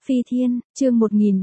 Phi Thiên, chương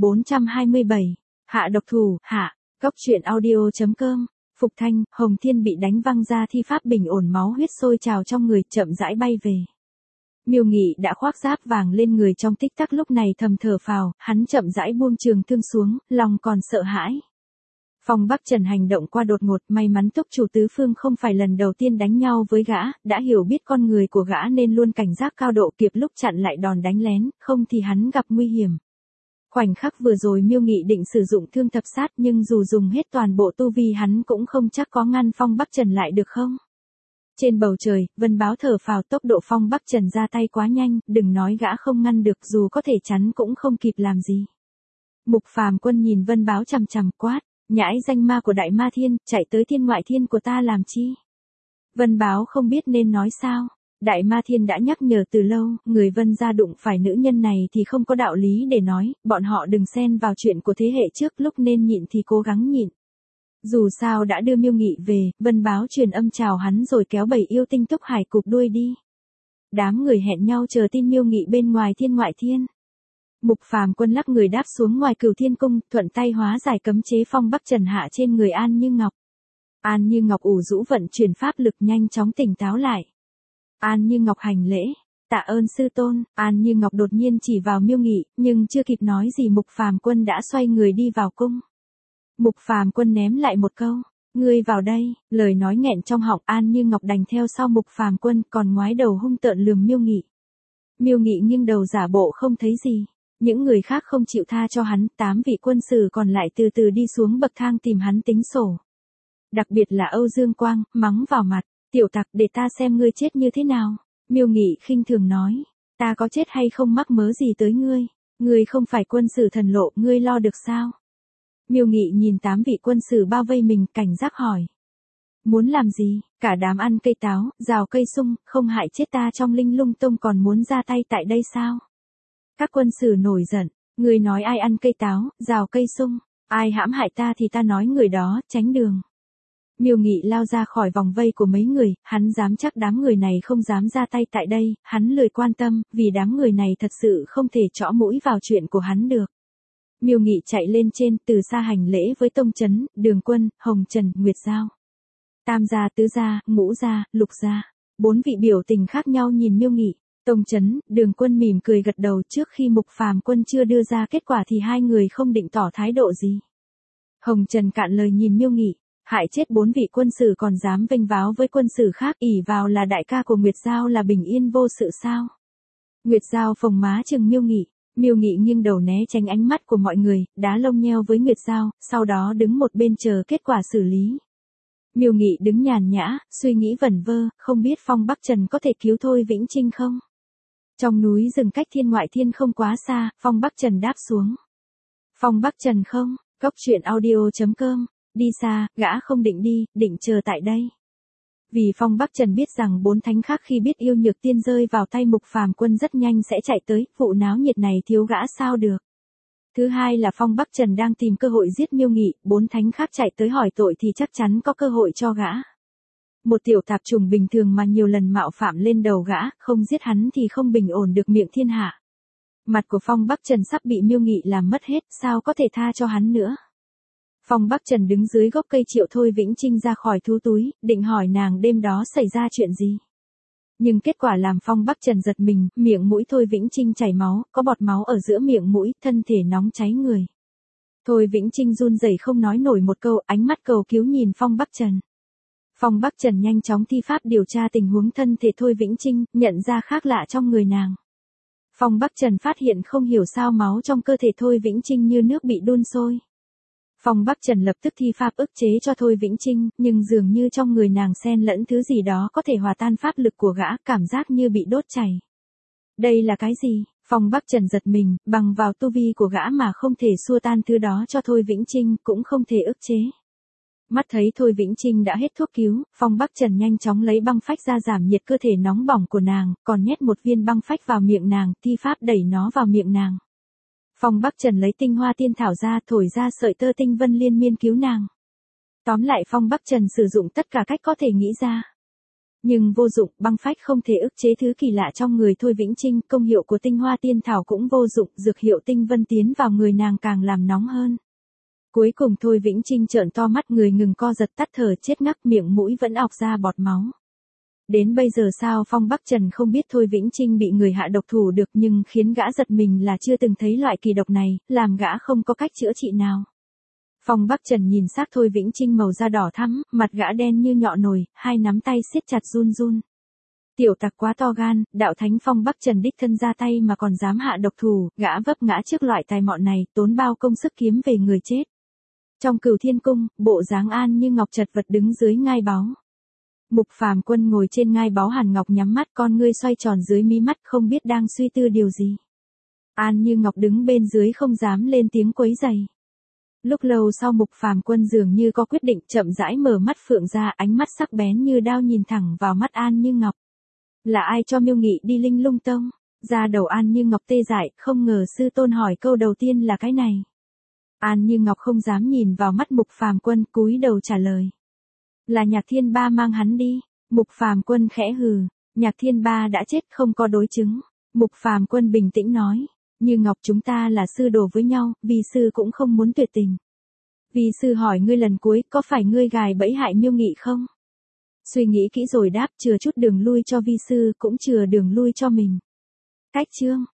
1427. Hạ độc thủ, hạ. Góc truyện audio.com. Phục Thanh, Hồng Thiên bị đánh văng ra thi pháp bình ổn, máu huyết sôi trào trong người, chậm rãi bay về. Miêu Nghị đã khoác giáp vàng lên người trong tích tắc, lúc này thầm thở phào, hắn chậm rãi buông trường thương xuống, lòng còn sợ hãi. Phong Bắc Trần hành động qua đột ngột, may mắn túc chủ tứ phương không phải lần đầu tiên đánh nhau với gã, đã hiểu biết con người của gã nên luôn cảnh giác cao độ, kịp lúc chặn lại đòn đánh lén, không thì hắn gặp nguy hiểm. Khoảnh khắc vừa rồi Miêu Nghị định sử dụng thương thập sát, nhưng dù dùng hết toàn bộ tu vi hắn cũng không chắc có ngăn Phong Bắc Trần lại được không. Trên bầu trời, Vân Báo thở phào, tốc độ Phong Bắc Trần ra tay quá nhanh, đừng nói gã không ngăn được, dù có thể chắn cũng không kịp làm gì. Mục Phàm Quân nhìn Vân Báo chằm chằm quát, nhãi danh ma của Đại Ma Thiên, chạy tới thiên ngoại thiên của ta làm chi? Vân Báo không biết nên nói sao. Đại Ma Thiên đã nhắc nhở từ lâu, người Vân gia đụng phải nữ nhân này thì không có đạo lý để nói, bọn họ đừng xen vào chuyện của thế hệ trước, lúc nên nhịn thì cố gắng nhịn. Dù sao đã đưa Miêu Nghị về, Vân Báo truyền âm chào hắn rồi kéo bầy yêu tinh Túc Hải cụp đuôi đi. Đám người hẹn nhau chờ tin Miêu Nghị bên ngoài thiên ngoại thiên. Mục Phàm Quân lắc người đáp xuống ngoài Cửu Thiên Cung, thuận tay hóa giải cấm chế Phong Bắc Trần hạ trên người An Như Ngọc. An Như Ngọc ủ rũ vận chuyển pháp lực, nhanh chóng tỉnh táo lại. An Như Ngọc hành lễ, tạ ơn sư tôn. An Như Ngọc đột nhiên chỉ vào Miêu Nghị, nhưng chưa kịp nói gì Mục Phàm Quân đã xoay người đi vào cung. Mục Phàm Quân ném lại một câu, ngươi vào đây, lời nói nghẹn trong họng. An Như Ngọc đành theo sau Mục Phàm Quân, còn ngoái đầu hung tợn lườm Miêu Nghị. Miêu Nghị nghiêng đầu giả bộ không thấy gì. Những người khác không chịu tha cho hắn, 8 vị quân sử còn lại từ từ đi xuống bậc thang tìm hắn tính sổ. Đặc biệt là Âu Dương Quang, mắng vào mặt, tiểu tặc, để ta xem ngươi chết như thế nào. Miêu Nghị khinh thường nói, ta có chết hay không mắc mớ gì tới ngươi, ngươi không phải quân sử thần lộ, ngươi lo được sao? Miêu Nghị nhìn 8 vị quân sử bao vây mình, cảnh giác hỏi. Muốn làm gì? Cả đám ăn cây táo, rào cây sung, không hại chết ta trong Linh Lung Tông còn muốn ra tay tại đây sao? Các quân sử nổi giận, người nói ai ăn cây táo, rào cây sung, ai hãm hại ta thì ta nói người đó, tránh đường. Miêu Nghị lao ra khỏi vòng vây của mấy người, hắn dám chắc đám người này không dám ra tay tại đây, hắn lười quan tâm, vì đám người này thật sự không thể chõ mũi vào chuyện của hắn được. Miêu Nghị chạy lên trên, từ xa hành lễ với Tông Chấn, Đường Quân, Hồng Trần, Nguyệt Giao. Tam gia, tứ gia, ngũ gia, lục gia. 4 vị biểu tình khác nhau nhìn Miêu Nghị. Tông Chấn, Đường Quân mỉm cười gật đầu, trước khi Mục Phàm Quân chưa đưa ra kết quả thì hai người không định tỏ thái độ gì. Hồng Trần cạn lời nhìn Miêu Nghị, hại chết 4 vị quân sử còn dám vênh váo với quân sử khác, ỷ vào là đại ca của Nguyệt Giao là bình yên vô sự sao? Nguyệt Giao phồng má trừng Miêu Nghị, Miêu Nghị nghiêng đầu né tránh ánh mắt của mọi người, đá lông nheo với Nguyệt Giao, sau đó đứng một bên chờ kết quả xử lý. Miêu Nghị đứng nhàn nhã, suy nghĩ vẩn vơ, không biết Phong Bắc Trần có thể cứu Thôi Vĩnh Trinh không? Trong núi rừng cách thiên ngoại thiên không quá xa, Phong Bắc Trần đáp xuống. Phong Bắc Trần không, góc truyện audio.com, đi xa, gã không định đi, định chờ tại đây. Vì Phong Bắc Trần biết rằng 4 thánh khác khi biết yêu nhược tiên rơi vào tay Mục Phàm Quân rất nhanh sẽ chạy tới, vụ náo nhiệt này thiếu gã sao được. Thứ hai là Phong Bắc Trần đang tìm cơ hội giết Miêu Nghị, 4 thánh khác chạy tới hỏi tội thì chắc chắn có cơ hội cho gã. Một tiểu tạp trùng bình thường mà nhiều lần mạo phạm lên đầu gã, không giết hắn thì không bình ổn được miệng thiên hạ. Mặt của Phong Bắc Trần sắp bị Miêu Nghị làm mất hết, sao có thể tha cho hắn nữa. Phong Bắc Trần đứng dưới gốc cây triệu Thôi Vĩnh Trinh ra khỏi thú túi, định hỏi nàng đêm đó xảy ra chuyện gì. Nhưng kết quả làm Phong Bắc Trần giật mình, miệng mũi Thôi Vĩnh Trinh chảy máu, có bọt máu ở giữa miệng mũi, thân thể nóng cháy người. Thôi Vĩnh Trinh run rẩy không nói nổi một câu, ánh mắt cầu cứu nhìn Phong Bắc Trần. Phong Bắc Trần nhanh chóng thi pháp điều tra tình huống thân thể Thôi Vĩnh Trinh, nhận ra khác lạ trong người nàng. Phong Bắc Trần phát hiện không hiểu sao máu trong cơ thể Thôi Vĩnh Trinh như nước bị đun sôi. Phong Bắc Trần lập tức thi pháp ức chế cho Thôi Vĩnh Trinh, nhưng dường như trong người nàng xen lẫn thứ gì đó có thể hòa tan pháp lực của gã, cảm giác như bị đốt chảy. Đây là cái gì? Phong Bắc Trần giật mình, bằng vào tu vi của gã mà không thể xua tan thứ đó cho Thôi Vĩnh Trinh, cũng không thể ức chế. Mắt thấy Thôi Vĩnh Trinh đã hết thuốc cứu, Phong Bắc Trần nhanh chóng lấy băng phách ra giảm nhiệt cơ thể nóng bỏng của nàng, còn nhét một viên băng phách vào miệng nàng, thi pháp đẩy nó vào miệng nàng. Phong Bắc Trần lấy tinh hoa tiên thảo ra, thổi ra sợi tơ tinh vân liên miên cứu nàng. Tóm lại Phong Bắc Trần sử dụng tất cả cách có thể nghĩ ra. Nhưng vô dụng, băng phách không thể ức chế thứ kỳ lạ trong người Thôi Vĩnh Trinh, công hiệu của tinh hoa tiên thảo cũng vô dụng, dược hiệu tinh vân tiến vào người nàng càng làm nóng hơn. Cuối cùng Thôi Vĩnh Trinh trợn to mắt, người ngừng co giật, tắt thở chết ngắc, miệng mũi vẫn ọc ra bọt máu. Đến bây giờ sao Phong Bắc Trần không biết Thôi Vĩnh Trinh bị người hạ độc thủ được, nhưng khiến gã giật mình là chưa từng thấy loại kỳ độc này, làm gã không có cách chữa trị nào. Phong Bắc Trần nhìn xác Thôi Vĩnh Trinh màu da đỏ thắm, mặt gã đen như nhọ nồi, hai nắm tay siết chặt run run. Tiểu tặc quá to gan, đạo thánh Phong Bắc Trần đích thân ra tay mà còn dám hạ độc thủ, gã vấp ngã trước loại tài mọn này, tốn bao công sức kiếm về người chết. Trong Cửu Thiên Cung, bộ dáng An Như Ngọc chật vật đứng dưới ngai báu. Mục Phàm Quân ngồi trên ngai báu Hàn Ngọc nhắm mắt, con ngươi xoay tròn dưới mí mắt, không biết đang suy tư điều gì. An Như Ngọc đứng bên dưới không dám lên tiếng quấy rầy. Lúc lâu sau Mục Phàm Quân dường như có quyết định, chậm rãi mở mắt phượng ra, ánh mắt sắc bén như đao nhìn thẳng vào mắt An Như Ngọc. Là ai cho Miêu Nghị đi Linh Lung Tông? Da đầu An Như Ngọc tê dại, không ngờ sư tôn hỏi câu đầu tiên là cái này. An Như Ngọc không dám nhìn vào mắt Mục Phàm Quân, cúi đầu trả lời. Là Nhạc Thiên Ba mang hắn đi. Mục Phàm Quân khẽ hừ, Nhạc Thiên Ba đã chết không có đối chứng. Mục Phàm Quân bình tĩnh nói, Như Ngọc chúng ta là sư đồ với nhau, vi sư cũng không muốn tuyệt tình. Vi sư hỏi ngươi lần cuối, có phải ngươi gài bẫy hại Miêu Nghị không? Suy nghĩ kỹ rồi đáp, chừa chút đường lui cho vi sư, cũng chừa đường lui cho mình. Cách chương